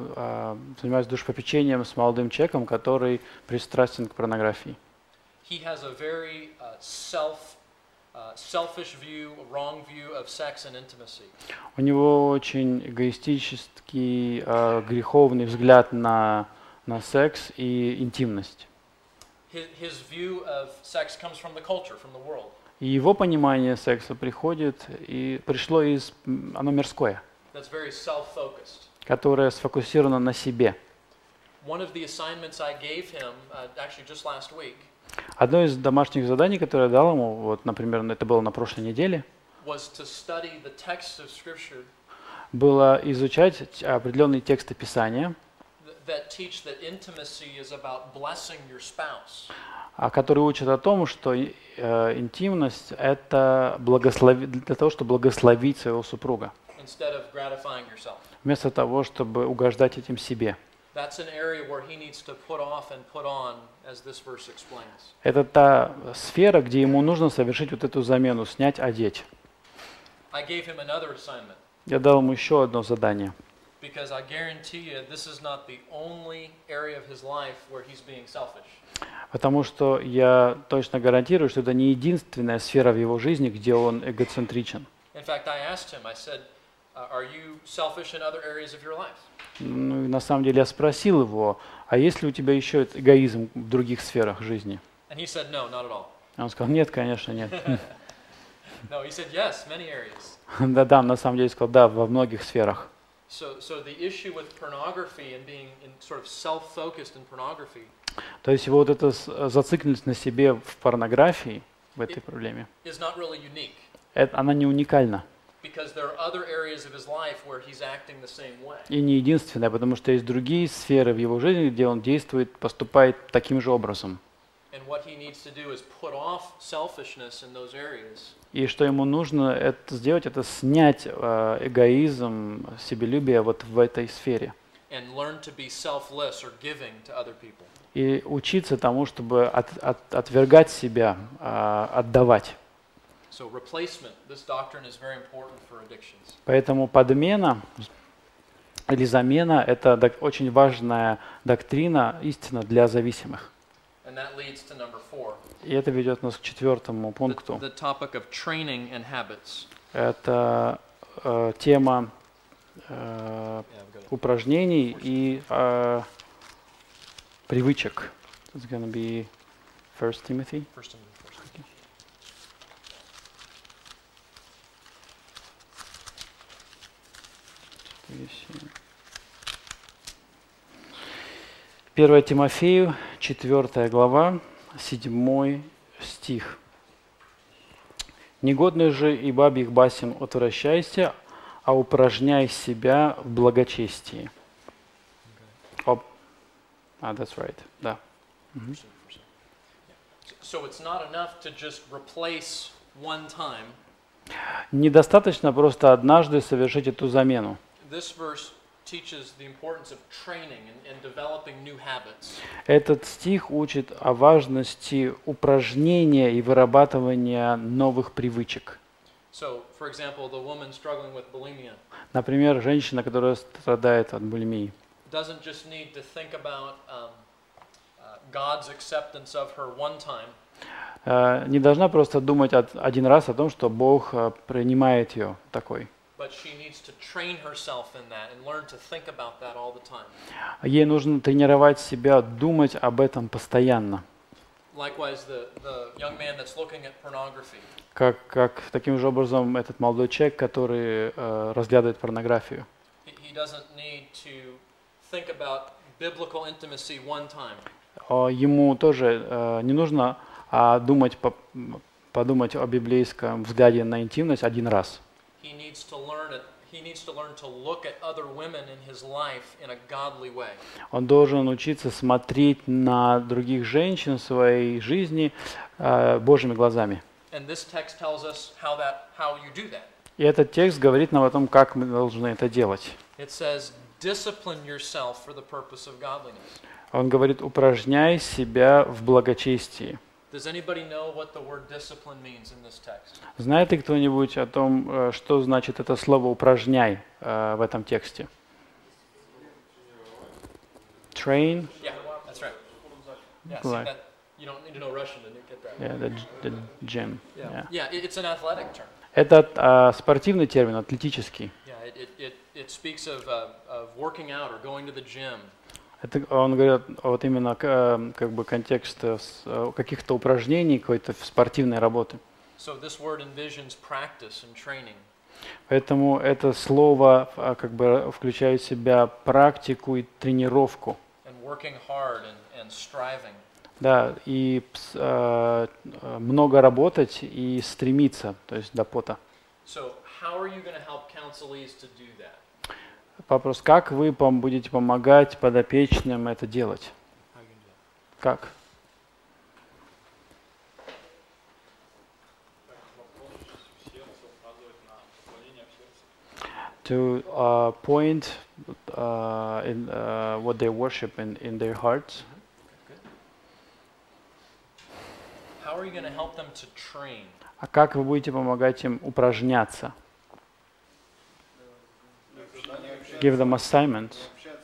Speaker 1: э, занимаюсь душепопечением с молодым человеком, который пристрастен к порнографии.
Speaker 2: He has a very uh, self, uh, selfish view, a wrong view of sex and intimacy.
Speaker 1: У него очень эгоистический, э, греховный взгляд на, на секс и интимность.
Speaker 2: His, his view of sex comes from the culture, from the world.
Speaker 1: И его понимание секса приходит и пришло из, м, оно мирское,
Speaker 2: That's very self-focused.
Speaker 1: которое сфокусировано на себе.
Speaker 2: One of the assignments I gave him, uh, actually just last week,
Speaker 1: Одно из домашних заданий, которое я дал ему, вот, например, это было на прошлой неделе,
Speaker 2: was to study the text of Scripture
Speaker 1: было изучать т- определенные тексты Писания,
Speaker 2: th- that teach that intimacy is about blessing your spouse.
Speaker 1: а которые учат о том, что и- э, интимность — это благослови- для того, чтобы благословить своего супруга,
Speaker 2: Instead of gratifying yourself.
Speaker 1: вместо того, чтобы угождать этим себе.
Speaker 2: That's an area where he needs to put off and put on, as this verse explains.
Speaker 1: Это та сфера, где ему нужно совершить вот эту замену, снять, одеть.
Speaker 2: I gave him another assignment
Speaker 1: Я дал ему еще одно задание,
Speaker 2: because I guarantee you this is not the only area of his life where he's being selfish.
Speaker 1: потому что я точно гарантирую, что это не единственная сфера в его жизни, где он эгоцентричен.
Speaker 2: In fact, I asked him, I said, uh, are you selfish in other areas of your life?
Speaker 1: Ну, и на самом деле я спросил его, а есть ли у тебя еще этот эгоизм в других сферах жизни?
Speaker 2: And he said, no, not at all.
Speaker 1: Он сказал, нет, конечно, нет.
Speaker 2: No, he said, yes, many areas.
Speaker 1: Да-да, на самом деле сказал, да, во многих сферах.
Speaker 2: So, so the issue with pornography and being in sort of self-focused in pornography
Speaker 1: То есть его вот эта с- зацикленность на себе в порнографии, в этой проблеме,
Speaker 2: is not really unique
Speaker 1: это, она не уникальна.
Speaker 2: because there are other areas of his life where he's acting the same way.
Speaker 1: И не единственная, потому что есть другие сферы в его жизни, где он действует, поступает таким же образом.
Speaker 2: And what he needs to do is put off selfishness in those areas
Speaker 1: И что ему нужно это сделать, это снять э, эгоизм, себелюбие вот в этой сфере.
Speaker 2: and learn to be selfless or giving to other people.
Speaker 1: И учиться тому, чтобы от- от- отвергать себя, а, отдавать.
Speaker 2: So replacement, this doctrine is very important for addictions.
Speaker 1: Поэтому подмена или замена — это док- очень важная доктрина, истина для зависимых.
Speaker 2: And that leads to number four,
Speaker 1: И это ведет нас к четвертому
Speaker 2: the,
Speaker 1: пункту.
Speaker 2: the topic of training and habits.
Speaker 1: Это э, тема э,
Speaker 2: Yeah, I've got it.
Speaker 1: упражнений и э, привычек. It's gonna be First Timothy.
Speaker 2: First and first.
Speaker 1: Первое Тимофею, четвертая глава, седьмой стих. «Негодный же и бабьих басен отвращайся, а упражняй себя в благочестии». Оп. А, that's right, да.
Speaker 2: First and first. Yeah. So it's not enough to just replace one time.
Speaker 1: Недостаточно просто однажды совершить эту замену.
Speaker 2: This verse teaches the importance of training and, and developing new habits.
Speaker 1: Этот стих учит о важности упражнения и вырабатывания новых привычек.
Speaker 2: So, for example, the woman struggling with bulimia
Speaker 1: Например, женщина, которая страдает от булимии,
Speaker 2: doesn't just need to think about um, uh, God's acceptance of her one time,
Speaker 1: э, не должна просто думать от- один раз о том, что Бог э, принимает ее такой.
Speaker 2: but she needs to train herself in that and learn to think about that all the time.
Speaker 1: Ей нужно тренировать себя, думать об этом постоянно.
Speaker 2: Likewise, the, the young man that's looking at pornography,
Speaker 1: Как, как таким же образом этот молодой человек, который э, разглядывает порнографию.
Speaker 2: he, he doesn't need to think about biblical intimacy one time.
Speaker 1: О, Ему тоже э, не нужно а, думать, по- м, подумать о библейском взгляде на интимность один раз.
Speaker 2: He needs to learn it. He needs to learn to look at other women in his life in a godly way.
Speaker 1: Он должен учиться смотреть на других женщин в своей жизни э, Божьими глазами.
Speaker 2: And this text tells us how that how you do that.
Speaker 1: И этот текст говорит нам о том, как мы должны это делать.
Speaker 2: It says, discipline yourself for the purpose of godliness.
Speaker 1: Он говорит, упражняй себя в благочестии.
Speaker 2: Does anybody know what the word discipline means in this text?
Speaker 1: Знает ли кто-нибудь о том, э, что значит это слово «упражняй» э, в этом тексте? Train,
Speaker 2: Yeah, that's right. Yeah, see
Speaker 1: Right.
Speaker 2: that, you don't need to know Russian to get that.
Speaker 1: yeah, the, g- the gym. Yeah.
Speaker 2: Yeah, it- it's an athletic term.
Speaker 1: Это э, спортивный термин, атлетический.
Speaker 2: Yeah, it, it, it, it speaks of, uh, of working out or going to the gym.
Speaker 1: Это он говорит вот именно к, э, как бы контекст э, с, э, каких-то упражнений, какой-то спортивной работы.
Speaker 2: So this word envisions practice and training.
Speaker 1: Поэтому это слово э, как бы включает в себя практику и тренировку.
Speaker 2: And working hard and, and striving.
Speaker 1: Да, и пс- э, э, много работать и стремиться, то есть до пота.
Speaker 2: So how are you going to help counselees to do that?
Speaker 1: Вопрос, как вы пом- будете помогать подопечным это делать?
Speaker 2: How are you going to do that?
Speaker 1: Как? To uh, point uh, in uh, what they worship in, in their hearts.
Speaker 2: Good. How are you going to help them to train?
Speaker 1: А как вы будете помогать им упражняться? Give them assignments.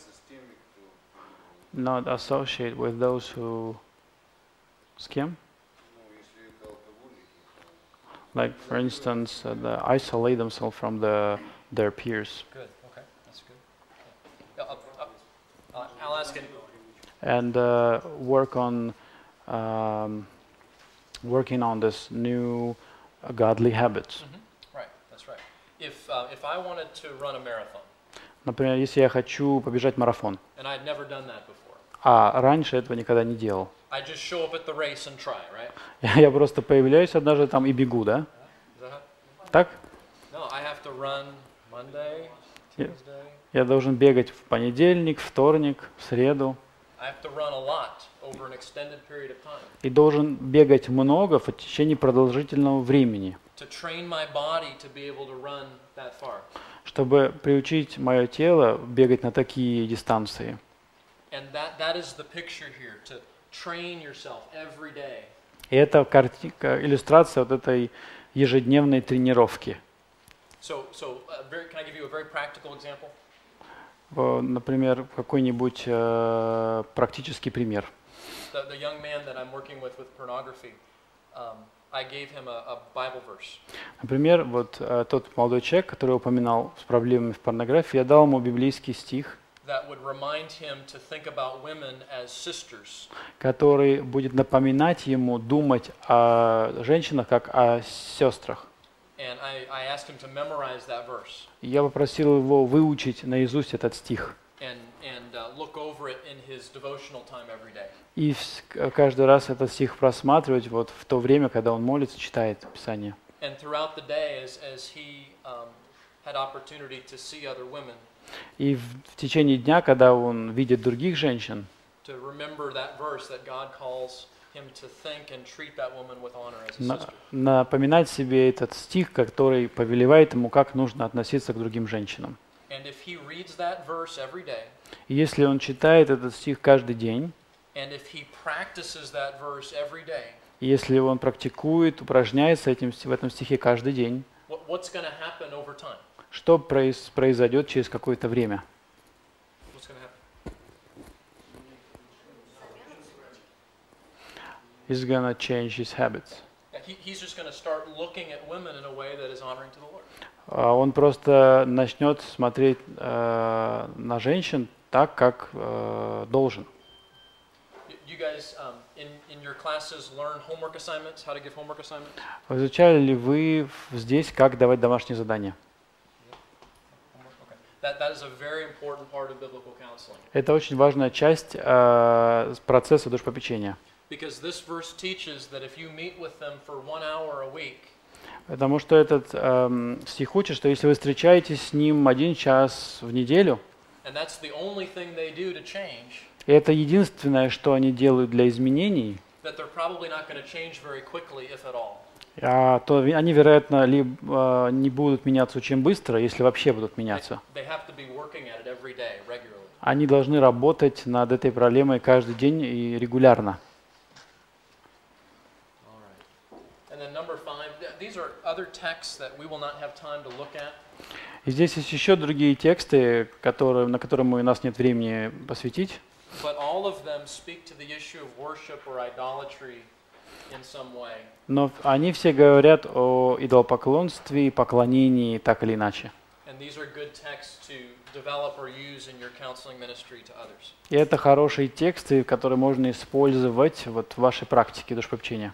Speaker 1: Not associate with those who... С кем? Like, for instance, uh, the isolate themselves from the, their peers.
Speaker 2: Good. Okay, that's good. Yeah, I'll, I'll, I'll ask it.
Speaker 1: And uh, work on um, working on this new uh, godly habits.
Speaker 2: Mhm. Right, that's right. If uh, if I wanted to run a marathon
Speaker 1: Например, если я хочу побежать марафон,
Speaker 2: and I'd never done that before,
Speaker 1: а раньше этого никогда не делал,
Speaker 2: I just show up at the race and try, right?
Speaker 1: я я просто появляюсь однажды там и бегу, да?
Speaker 2: Is that how-
Speaker 1: Так?
Speaker 2: No, I have to run Monday,
Speaker 1: Yeah.
Speaker 2: Tuesday.
Speaker 1: Я должен бегать в понедельник, вторник, в среду.
Speaker 2: I have to run a lot over an extended period of time
Speaker 1: И должен бегать много в течение продолжительного времени,
Speaker 2: to train my body to be able to run that far.
Speaker 1: чтобы приучить мое тело бегать на такие дистанции.
Speaker 2: And that that is the picture here, to train yourself every day.
Speaker 1: И это картинка, иллюстрация вот этой ежедневной тренировки.
Speaker 2: So so uh, very, can I give you a very practical example?
Speaker 1: В- Например, какой-нибудь э, практический пример.
Speaker 2: The, the young man that I'm working with with pornography, um, I gave him a, a Bible verse.
Speaker 1: Например, вот э, тот молодой человек, который упоминал с проблемами в порнографии, я дал ему библейский стих,
Speaker 2: That would remind him to think about women as sisters.
Speaker 1: который будет напоминать ему думать о женщинах как о сестрах.
Speaker 2: And I, I asked him to memorize that verse
Speaker 1: Я попросил его выучить наизусть этот стих.
Speaker 2: and, and uh, look over it in his devotional time every day.
Speaker 1: И вс- к- каждый раз этот стих просматривать вот в то время, когда он молится, читает Писание.
Speaker 2: And throughout the day, as, as he um, had opportunity to see other women,
Speaker 1: И в, в течение дня, когда он видит других женщин,
Speaker 2: to remember that verse that God calls him to think and treat that woman with honor as a
Speaker 1: на-
Speaker 2: sister.
Speaker 1: напоминать себе этот стих, который повелевает ему, как нужно относиться к другим женщинам.
Speaker 2: And if he reads that verse every day,
Speaker 1: И если он читает этот стих каждый день,
Speaker 2: and if he practices that verse every day,
Speaker 1: и если он практикует, упражняется этим, ст- в этом стихе каждый день,
Speaker 2: what, what's going to happen over time?
Speaker 1: Что произ- произойдет через какое-то время?
Speaker 2: What's going to happen?
Speaker 1: He's gonna change his habits.
Speaker 2: Yeah, he, he's just going to start looking at women in a way that is honoring to the Lord.
Speaker 1: А Он просто начнет смотреть э, на женщин так, как э, должен.
Speaker 2: Y- You guys um, in, in your classes learn homework assignments, how to give homework assignments?
Speaker 1: Изучали ли вы в- здесь, как давать домашние задания?
Speaker 2: Homework? Okay. That, that is a very important part of biblical counseling.
Speaker 1: Это очень важная часть э, процесса душпопечения.
Speaker 2: Because this verse teaches that if you meet with them for one hour a week,
Speaker 1: Потому что этот эм, стих учит, что если вы встречаетесь с ним один час в неделю,
Speaker 2: and that's the only thing they do to change,
Speaker 1: и это единственное, что они делают для изменений,
Speaker 2: that they're probably not going to change very quickly, if at all.
Speaker 1: а, то ви- они, вероятно, либо э, не будут меняться очень быстро, если вообще будут
Speaker 2: They,
Speaker 1: меняться.
Speaker 2: they have to be working at it every day, regularly.
Speaker 1: Они должны работать над этой проблемой каждый день и регулярно.
Speaker 2: All right. And then number five, th- these are other texts that we will not have time to look at.
Speaker 1: И здесь есть еще другие тексты, которые, на которые мы, у нас нет времени посвятить.
Speaker 2: But all of them speak to the issue of worship or idolatry in some way.
Speaker 1: Но они все говорят о идолопоклонстве и поклонении так или иначе.
Speaker 2: And these are good texts to develop or use in your counseling ministry to others.
Speaker 1: И это хорошие тексты, которые можно использовать вот в вашей практике душпопечения.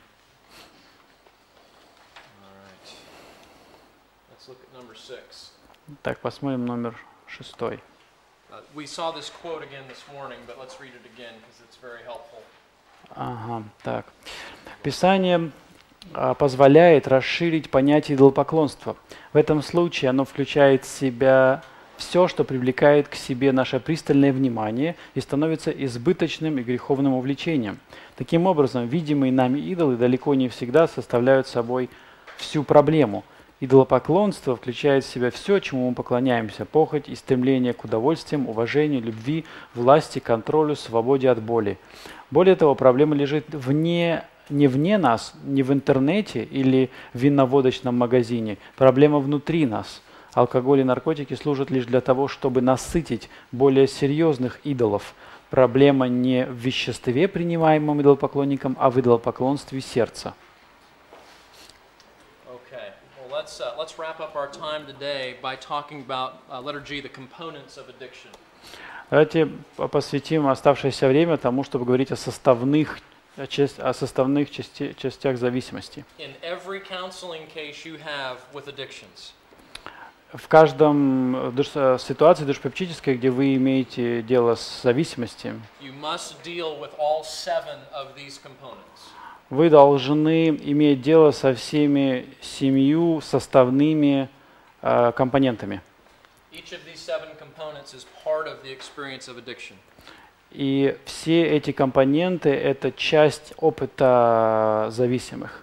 Speaker 2: All right. Let's look at number six.
Speaker 1: Так, посмотрим номер шестой.
Speaker 2: Uh, we saw this quote again this morning, but let's read it again because it's very helpful.
Speaker 1: Ага, так. Писание а, позволяет расширить понятие идолопоклонства. В этом случае оно включает в себя все, что привлекает к себе наше пристальное внимание и становится избыточным и греховным увлечением. Таким образом, видимые нами идолы далеко не всегда составляют собой всю проблему. Идолопоклонство включает в себя все, чему мы поклоняемся: похоть и стремление к удовольствиям, уважению, любви, власти, контролю, свободе от боли. Более того, проблема лежит вне, не вне нас, не в интернете или в винноводочном магазине. Проблема внутри нас. Алкоголь и наркотики служат лишь для того, чтобы насытить более серьезных идолов. Проблема не в веществе, принимаемом идолопоклонником, а в идолопоклонстве сердца.
Speaker 2: Okay. Well, let's uh, let's wrap up our time today by talking about uh, letter G, the components of addiction.
Speaker 1: Давайте посвятим оставшееся время тому, чтобы говорить о составных, о часть- о составных части- частях зависимости.
Speaker 2: In every counseling case you have with addictions,
Speaker 1: В каждом э, душ- э, ситуации душпопечической, где вы имеете дело с зависимостью,
Speaker 2: you must deal with all seven of these components.
Speaker 1: вы должны иметь дело со всеми семью составными э, компонентами.
Speaker 2: Each of these seven components is part of the experience of addiction.
Speaker 1: И все эти компоненты – это часть опыта зависимых.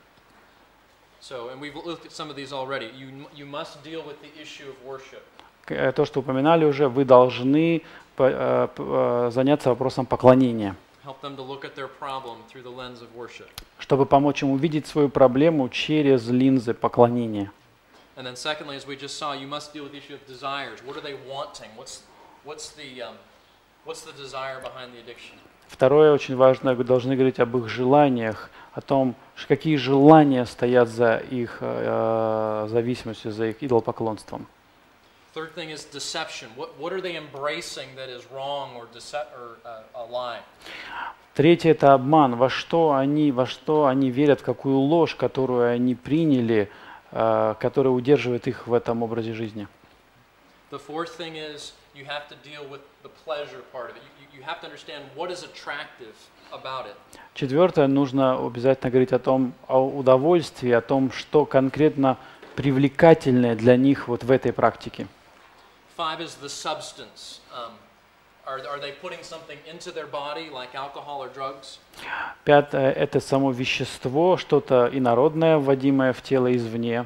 Speaker 2: So, and we've looked at some of these already. You, you must deal with the issue of worship.
Speaker 1: К- э, То, что упоминали уже, вы должны по- э, п- э, заняться вопросом поклонения,
Speaker 2: Help them to look at their problem through the lens of worship.
Speaker 1: чтобы помочь им увидеть свою проблему через линзы поклонения.
Speaker 2: And then secondly, as we just saw, you must deal with the issue of desires. What are they wanting? What's, what's, the, um, what's the desire behind the addiction?
Speaker 1: Второе, очень важно, вы должны говорить об их желаниях, о том, ш- какие желания стоят за их э, зависимостью, за их идолопоклонством.
Speaker 2: Third thing is deception. What, what are they embracing that is wrong or, dece- or uh, a lie?
Speaker 1: Третье – это обман. Во что они, во что они верят, в какую ложь, которую они приняли, э, которая удерживает их в этом образе жизни.
Speaker 2: The fourth thing is you have to deal with the pleasure part of it. You, you have to understand what is attractive about it.
Speaker 1: Четвертое, нужно обязательно говорить о том, о удовольствии, о том, что конкретно привлекательное для них вот в этой практике.
Speaker 2: Five is the substance. Um, are, are they putting something into their body like alcohol or drugs?
Speaker 1: Пятое – это само вещество, что-то инородное, вводимое в тело извне.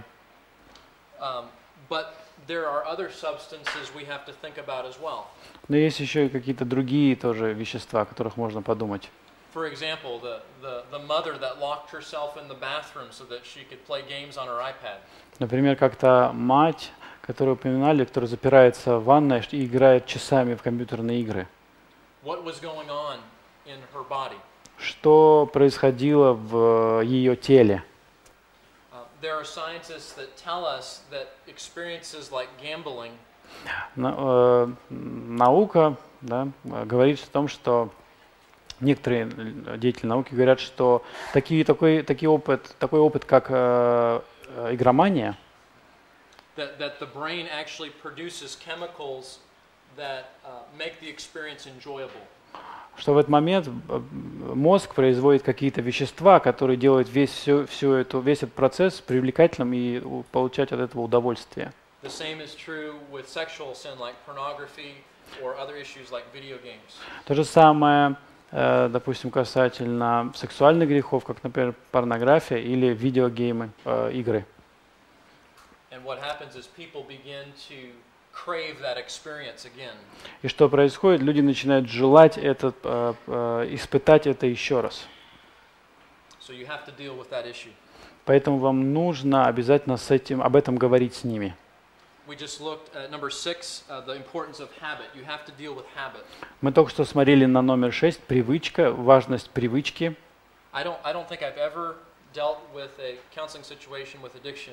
Speaker 2: Um, but there are other substances we have to think about as well.
Speaker 1: Но есть еще и какие-то другие тоже вещества, о которых можно подумать.
Speaker 2: for example, the, the, the mother that locked herself in the bathroom so that she could play games on her iPad.
Speaker 1: Например, как-то мать, которую упоминали, которая запирается в ванной и играет часами в компьютерные игры.
Speaker 2: What was going on in her body?
Speaker 1: Что происходило в ее теле?
Speaker 2: Uh, there are scientists that tell us that experiences like gambling
Speaker 1: На- э, наука, да, э, говорит о том, что некоторые э, деятели науки говорят, что такие, такой, такой, опыт, такой опыт, как э, э, игромания,
Speaker 2: that, that the brain actually produces chemicals that uh, make the experience enjoyable.
Speaker 1: что в этот момент э, мозг производит какие-то вещества, которые делают весь, всю, всю эту, весь этот процесс привлекательным и у- получать от этого удовольствие.
Speaker 2: The same is true with sexual sin like pornography or other issues like video games.
Speaker 1: То же самое, э, допустим, касательно сексуальных грехов, как, например, порнография или видеогеймы, э, игры.
Speaker 2: And what happens is people begin to crave that experience again.
Speaker 1: И что происходит? Люди начинают желать этот, э, э, испытать это еще раз.
Speaker 2: So you have to deal with that issue.
Speaker 1: Поэтому вам нужно обязательно с этим, об этом говорить с ними.
Speaker 2: We just looked at number six, uh, the importance of habit. You have to deal with habit.
Speaker 1: Мы только что смотрели на номер шесть, привычка, важность привычки.
Speaker 2: I don't, I don't think I've ever dealt with a counseling situation with addiction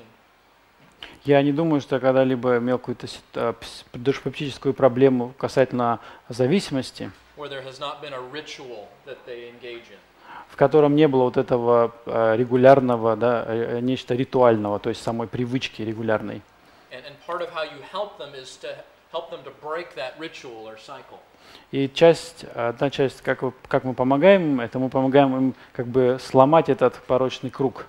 Speaker 1: Я не думаю, что я когда-либо имел какую-то сит- э, пс- душепопеческую проблему касательно зависимости,
Speaker 2: where there has not been a ritual that they engage in.
Speaker 1: в котором не было вот этого э, регулярного, да, э, нечто ритуального, то есть самой привычки регулярной.
Speaker 2: And, and part of how you help them is to help them to break that ritual or cycle.
Speaker 1: И часть, одна часть, как, вы- как мы помогаем им, это мы помогаем им как бы сломать этот порочный круг.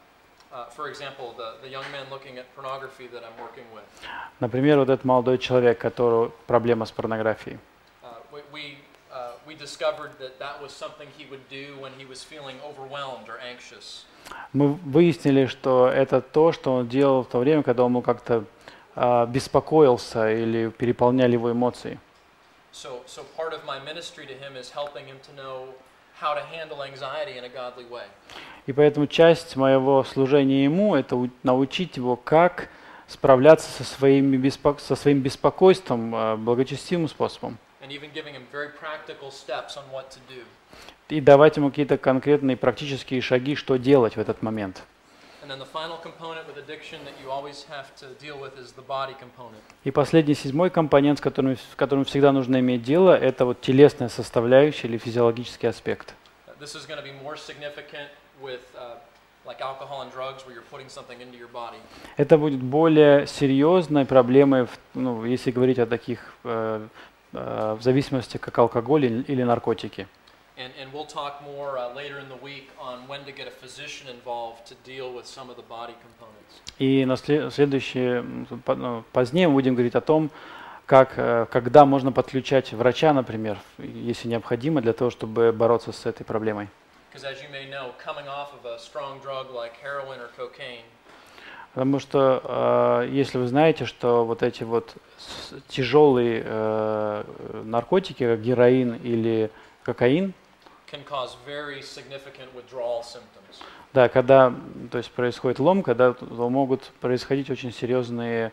Speaker 2: Uh, for example, the, the young man looking at pornography that I'm working with.
Speaker 1: Например, вот этот молодой человек, которого проблема с порнографией.
Speaker 2: Uh, we we, uh, we discovered that that was something he would do when he was feeling overwhelmed or anxious.
Speaker 1: Мы выяснили, что это то, что он делал в то время, когда он ну, как-то а, беспокоился или переполняли его эмоции.
Speaker 2: So, so part of my ministry to him is helping him to know how to handle anxiety in a godly way.
Speaker 1: И поэтому часть моего служения ему – это у- научить его, как справляться со, своими беспо- со своим беспокойством а, благочестивым способом.
Speaker 2: And even giving him very practical steps on what to do.
Speaker 1: И давать ему какие-то конкретные практические шаги, что делать в этот момент.
Speaker 2: And then the final component with addiction that you always have to deal with is the body component.
Speaker 1: И последний, седьмой компонент, с которым, с которым всегда нужно иметь дело, это вот телесная составляющая или физиологический аспект.
Speaker 2: Uh, This is going to be more significant with uh, like alcohol and drugs where you're putting something into your body.
Speaker 1: Это будет более серьезной проблемой, в- ну, если говорить о таких э, э, в зависимости, как алкоголь или, или наркотики.
Speaker 2: And, and we'll talk more uh, later in the week on when to get a physician involved to deal with some of the body components.
Speaker 1: И на сле- следующее, м, по- ну, позднее мы будем говорить о том, как, э, когда можно подключать врача, например, если необходимо, для того, чтобы бороться с этой проблемой.
Speaker 2: Because as you may know, coming off of a strong drug like heroin or cocaine,
Speaker 1: Потому что, э, если вы знаете, что вот эти вот с- тяжелые э, наркотики, как героин или кокаин,
Speaker 2: can cause very significant withdrawal symptoms.
Speaker 1: да, когда, м, то есть происходит ломка, да, то могут происходить очень серьезные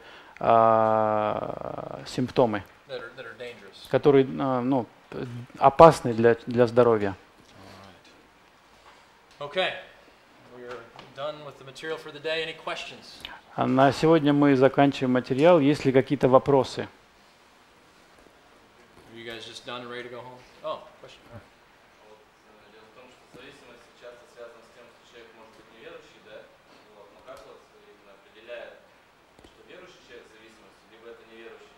Speaker 1: а, симптомы,
Speaker 2: That are, that are dangerous.
Speaker 1: которые, а, ну, п- опасны для, для здоровья.
Speaker 2: Okay, we're done with the material for the day. Any questions?
Speaker 1: А на сегодня мы заканчиваем материал. Есть ли какие-то вопросы?
Speaker 2: Are you guys just done and ready to go home? Oh, question.
Speaker 3: Вот, э, дело в том, что зависимость часто связана с тем, что человек может быть неверующий, да? Вот, но как вот именно определяет, что верующий человек в зависимости, либо это неверующий?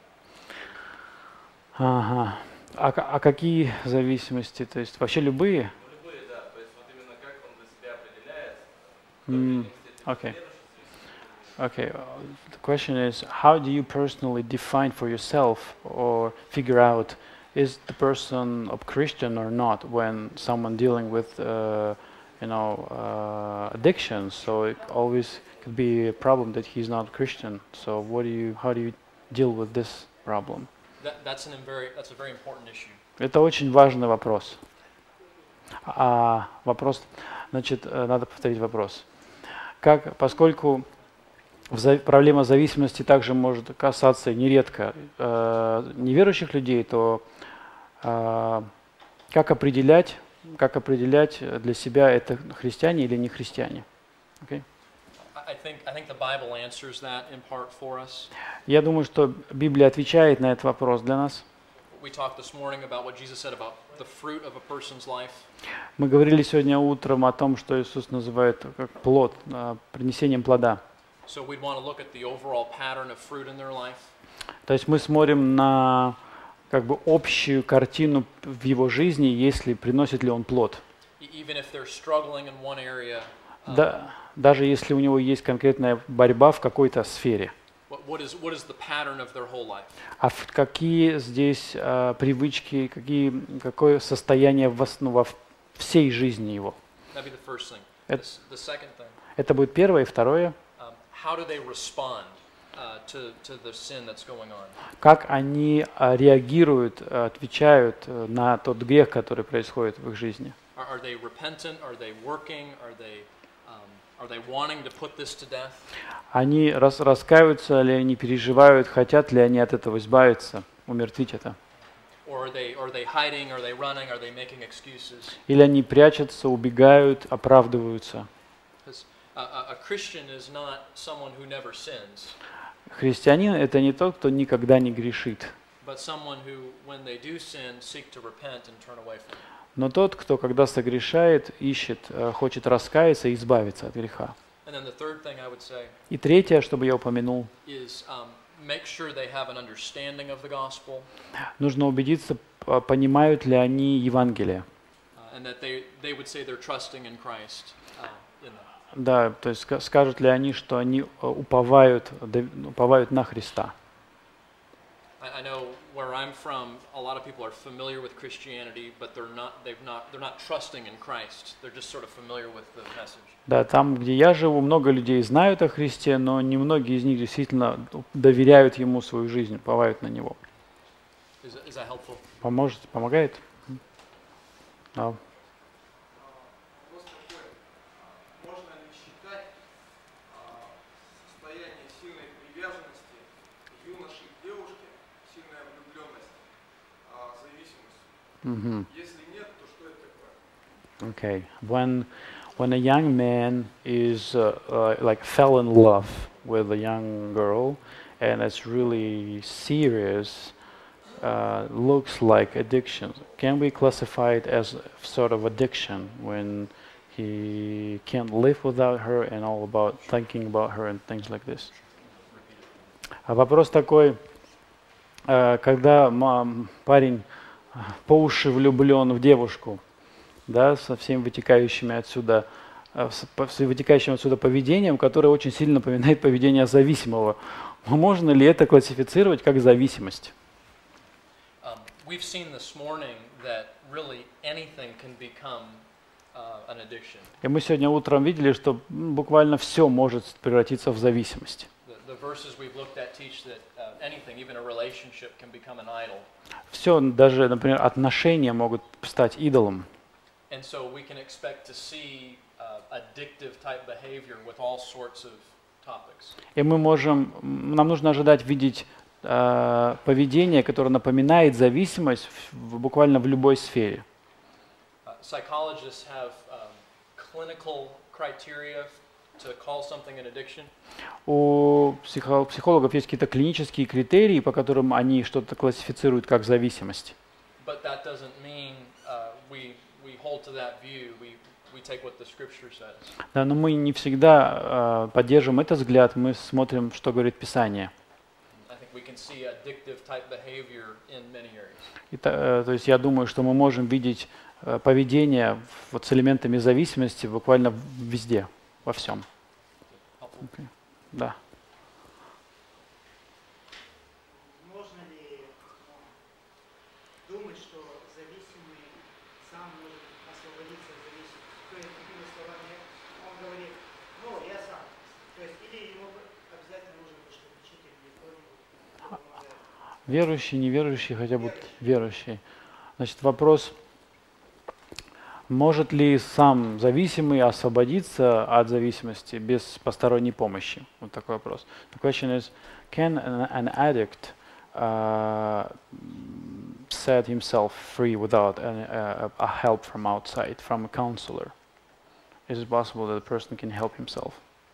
Speaker 1: Ага. А, ка- а какие зависимости? То есть вообще любые?
Speaker 3: Ну, любые, да. То есть вот именно как он для себя определяет,
Speaker 1: М,
Speaker 3: кто
Speaker 1: окей.
Speaker 3: верующий зависимость.
Speaker 1: Okay. uh, The question is, how do you personally define for yourself or figure out is the person a Christian or not when someone dealing with, uh, you know, uh, addiction? So it always could be a problem that he's not Christian. So what do you, how do you deal with this problem?
Speaker 2: That, that's, an very, that's a very important issue.
Speaker 1: Это очень важный вопрос. А вопрос, значит, э, надо повторить вопрос. Как, поскольку вза- проблема зависимости также может касаться нередко э, неверующих людей, то э, как определять, как определять для себя, это христиане или не христиане? Окей?
Speaker 2: I I think, I think the Bible answers that in part for us.
Speaker 1: Я думаю, что Библия отвечает на этот вопрос для нас.
Speaker 2: We talked this morning about what Jesus said about the fruit of a person's life.
Speaker 1: Мы говорили сегодня утром о том, что Иисус называет как плод, э, принесением плода.
Speaker 2: So we'd want to look at the overall pattern of fruit in their life.
Speaker 1: То есть мы смотрим на как бы общую картину в его жизни, если приносит ли он плод.
Speaker 2: E- Even if they're struggling in one area, um,
Speaker 1: Да, даже если у него есть конкретная борьба в какой-то сфере.
Speaker 2: what, what, is, what is the pattern of their whole life?
Speaker 1: А в какие здесь э, привычки, какие, какое состояние в основу всей жизни его?
Speaker 2: That'd be the first thing. The,
Speaker 1: It-
Speaker 2: s- the second thing,
Speaker 1: Это будет первое. И второе,
Speaker 2: um, how do they respond uh, to, to the sin that's going on?
Speaker 1: как они э, реагируют, э, отвечают э, на тот грех, который происходит в их жизни.
Speaker 2: Are, are they repentant? Are they working? Are they, um, are they wanting to put this to death?
Speaker 1: Они рас, раскаиваются ли они, переживают, хотят ли они от этого избавиться, умертвить это.
Speaker 2: Or are they, are they hiding? Are they running? Are they making excuses?
Speaker 1: Или они прячутся, убегают, оправдываются.
Speaker 2: Because a, a, a Christian is not someone who never sins,
Speaker 1: Христианин – это не тот, кто никогда не грешит,
Speaker 2: but someone who, when they do sin, seek to repent and turn away from it.
Speaker 1: но тот, кто, когда согрешает, ищет, э, хочет раскаяться и избавиться от греха.
Speaker 2: And then the third thing I would say
Speaker 1: И третье, чтобы я упомянул,
Speaker 2: is um, make sure they have an understanding of the gospel
Speaker 1: нужно убедиться, п- понимают ли они Евангелие.
Speaker 2: uh, and that they, they would say they're trusting in Christ uh, in that.
Speaker 1: Да, то есть ска- скажут ли они, что они э, уповают, дов- уповают на Христа.
Speaker 2: I, I know where I'm from, a lot of people are familiar with Christianity, but they're not, they've not, they're not trusting in Christ. They're just sort of familiar with the message.
Speaker 1: Да, там, где я живу, много людей знают о Христе, но немногие из них действительно доверяют Ему свою жизнь, уповают на Него.
Speaker 2: Is, that- is that helpful?
Speaker 1: Поможет, помогает? Да.
Speaker 4: Вопрос такой, а, можно ли считать а, состояние сильной привязанности юноши к девушке, сильная влюбленность, а, зависимостью?
Speaker 1: Мгм.
Speaker 4: Если нет, то что это такое?
Speaker 1: Okay. When when a young man is uh, uh, like fell in love with a young girl, and it's really serious, uh, looks like addiction. Can we classify it as sort of addiction when he can't live without her and all about thinking about her and things like this? А вопрос такой, э, когда мам- парень э, по уши влюблен в девушку, да, со всеми вытекающими отсюда, э, с по- с вытекающим отсюда поведением, которое очень сильно напоминает поведение зависимого. Можно ли это классифицировать как зависимость?
Speaker 2: Um, we've seen this morning that really anything can become uh, an addiction.
Speaker 1: И мы сегодня утром видели, что м, буквально все может превратиться в зависимость.
Speaker 2: The, the verses we've looked at teach that uh, anything, even a relationship, can become an idol.
Speaker 1: Все, даже, например, отношения могут стать идолом.
Speaker 2: And so we can expect to see uh, addictive type behavior with all sorts of topics.
Speaker 1: И мы можем, м, нам нужно ожидать видеть э, поведение, которое напоминает зависимость в, в- буквально в любой сфере.
Speaker 2: Uh, psychologists have um, clinical criteria to call something an addiction.
Speaker 1: У психо- психологов есть какие-то клинические критерии, по которым они что-то классифицируют как зависимость.
Speaker 2: But that doesn't mean uh, we, we hold to that view. We, we take what the scripture says.
Speaker 1: Да, но мы не всегда э, поддерживаем этот взгляд, мы смотрим, что говорит Писание.
Speaker 2: I think we can see addictive type behavior in many areas.
Speaker 1: И та- э, то есть я думаю, что мы можем видеть э, поведение вот с элементами зависимости буквально в- везде, во всем.
Speaker 2: Helpful?
Speaker 1: Да.
Speaker 5: Можно ли э, думать, что зависимый сам может освободиться от зависимости? То есть, другими словами, он говорит, ну, я сам. То есть, или ему обязательно нужен что-то учитель или кто-нибудь, кто помогает.
Speaker 1: Верующий, неверующий, хотя бы верующий. Значит, вопрос, Может ли сам зависимый освободиться от зависимости без посторонней помощи? Вот такой вопрос. The question is, can an, an addict uh, set himself free without any, uh, a help from outside, from a counselor? Is it possible that a person can help himself?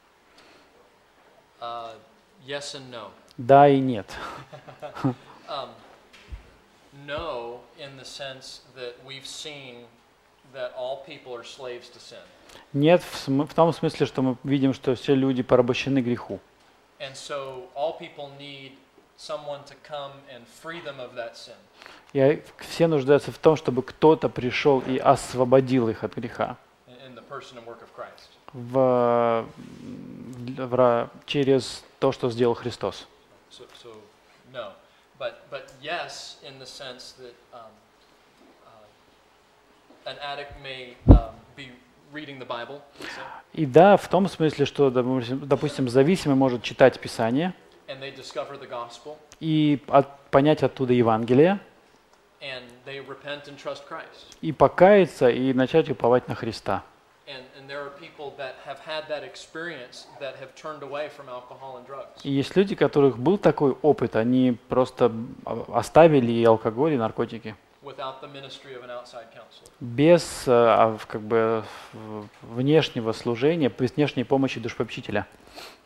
Speaker 2: Uh, yes and no.
Speaker 1: Да и нет.
Speaker 2: Um, no, in the sense that we've seen that all people are slaves to sin.
Speaker 1: Нет в, см- в том смысле, что мы видим, что все люди порабощены греху.
Speaker 2: And so all people need someone to come and free them of that sin.
Speaker 1: И все нуждаются в том, чтобы кто-то пришел и освободил их от греха.
Speaker 2: In, in the person and work of Christ.
Speaker 1: В, в, ра- через то, что сделал Христос.
Speaker 2: So, so no. But, but yes, in the sense that um, uh, an addict may um, be reading the Bible, let's say,
Speaker 1: И да, в том смысле, что, допустим, допустим, зависимый может читать Писание
Speaker 2: and they discover the gospel,
Speaker 1: и от- понять оттуда Евангелие,
Speaker 2: and they repent and trust Christ.
Speaker 1: и покаяться, и начать уповать на Христа.
Speaker 2: And, and there are people that have had that experience that have turned away from alcohol and drugs.
Speaker 1: И есть люди, у которых был такой опыт, они просто а, оставили и алкоголь, и наркотики.
Speaker 2: Without the ministry of an outside counselor.
Speaker 1: Без а, в- как бы в- внешнего служения, без внешней помощи душепопечителя.